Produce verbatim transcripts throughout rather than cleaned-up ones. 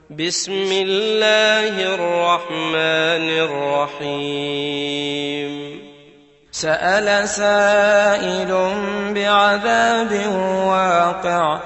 بسم الله الرحمن الرحيم سأل سائل بعذاب واقع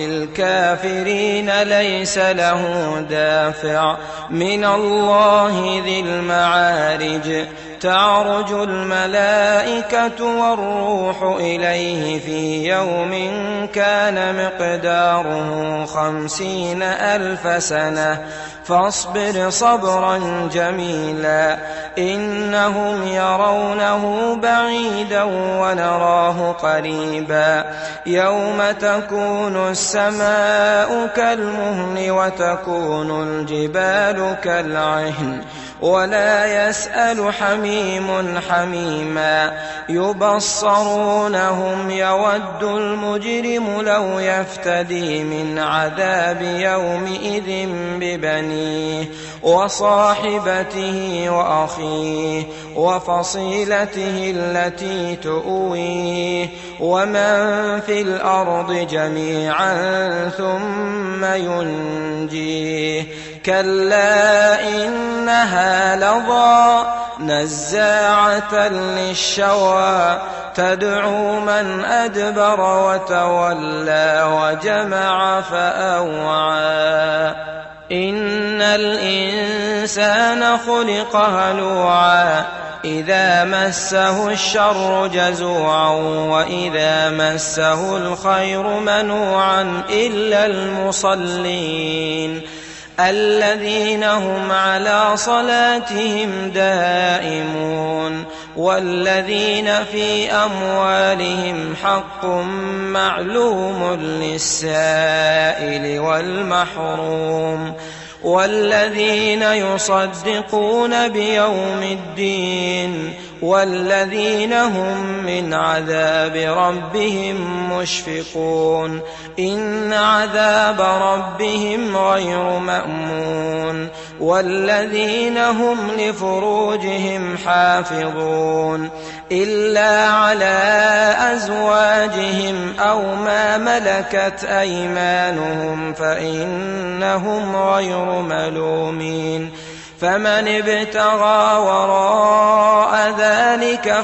للكافرين ليس له دافع من الله ذي المعارج تعرج الملائكة والروح إليه في يوم كان مقداره خمسين ألف سنة فاصبر صبرا جميلا إنهم يرونه بعيدا ونراه قريبا يوم تكون السماء كالمهل وتكون الجبال كالعهن ولا يسأل حميم حميما يبصرونهم يود المجرم لو يفتدي من عذاب يومئذ ببنيه وصاحبته وأخيه وفصيلته التي تؤويه ومن في الأرض جميعا ثم ينجيه كلا إنها لظى نزاعة للشوى تدعو من أدبر وتولى وجمع فأوعى إن الإنسان خلق هلوعا إذا مسه الشر جزوعا وإذا مسه الخير منوعا إلا المصلين الذين هم على صلاتهم دائمون والذين في أموالهم حق معلوم للسائل والمحروم والذين يصدقون بيوم الدين والذين هم من عذاب ربهم مشفقون إن عذاب ربهم غير مأمون والذين هم لفروجهم حافظون إلا على أزواجهم أو ما ملكت أيمانهم فإنهم غير ملومين فمن ابتغى وراء ذلك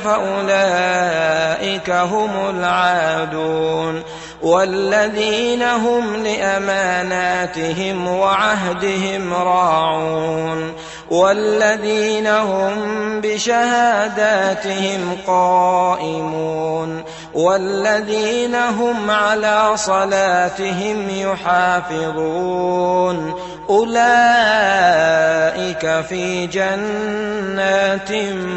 فأولئك هم العادون والذين هم لأماناتهم وعهدهم راعون والذين هم بشهاداتهم قائمون والذين هم على صلاتهم يحافظون أولئك في جنات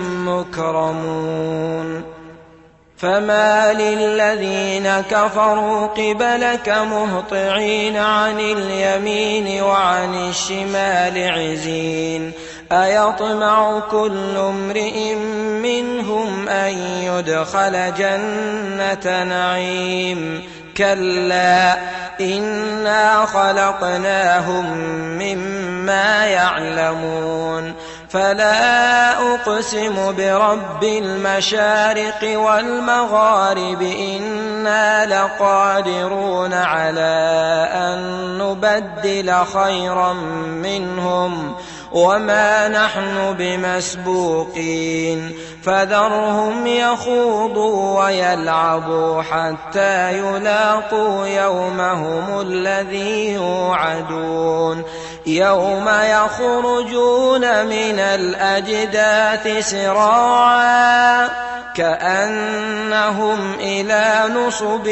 مكرمون فما للذين كفروا قبلك مهطعين عن اليمين وعن الشمال عزين أيطمع كل امرئ منهم أن يدخل جنة نعيم كلا إنا خلقناهم مما يعلمون فلا أقسم برب المشارق والمغارب إنا لقادرون على أن نبدل خيرا منهم وما نحن بمسبوقين فذرهم يخوضوا ويلعبوا حتى يلاقوا يومهم الذي يوعدون يوم يخرجون من الأجداث سراعا كأنهم إلى نصب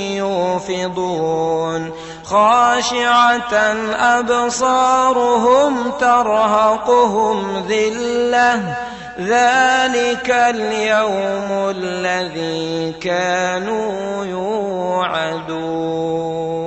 يوفضون خاشعة أبصارهم ترهقهم ذلة ذلك اليوم الذي كانوا يوعدون.